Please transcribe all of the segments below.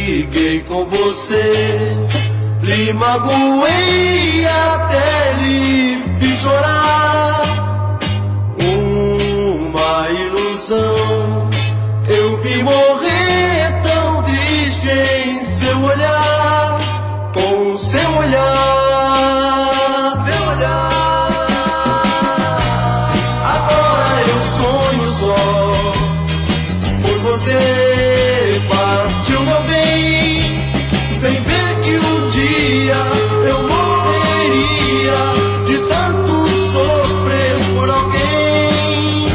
briguei com você, lhe magoei, até lhe fiz chorar. Uma ilusão, eu vi morrer tão triste em seu olhar, com seu olhar, seu olhar. Agora eu sonho só, por você partiu meu bem, sem ver que um dia eu morreria de tanto sofrer por alguém.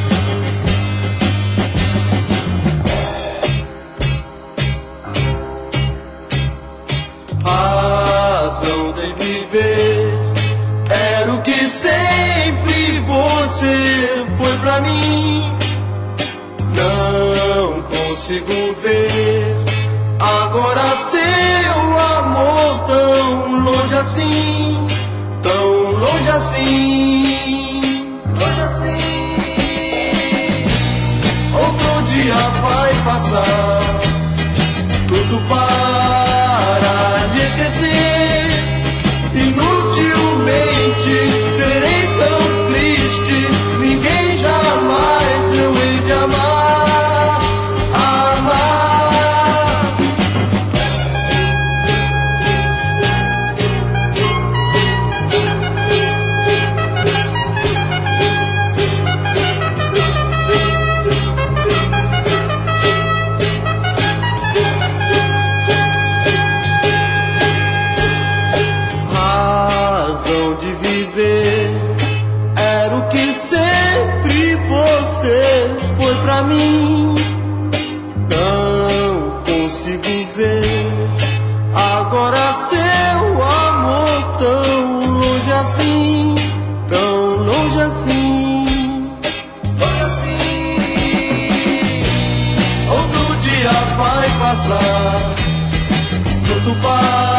Razão de viver era o que sempre você foi pra mim. Não consigo ver agora seu amor tão longe assim, tão longe assim, longe assim. Outro dia vai passar, tudo para me esquecer. Inutilmente serei tão triste, ninguém jamais eu hei de amar, amar. Razão de viver era o que sempre você foi pra mim. Não consigo ver agora seu amor tão longe assim, tão longe assim, longe assim. Outro dia vai passar, tudo para